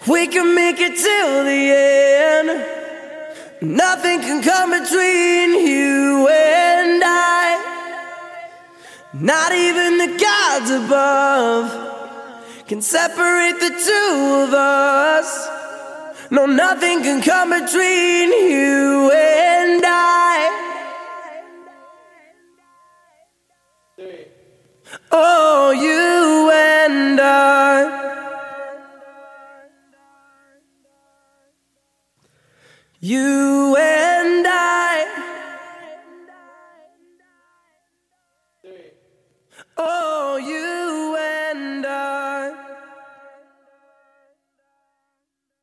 We can make it till the end. Nothing can come between you and I. Not even the gods above can separate the two of us. No, nothing can come between you and I. Oh, you and I. You and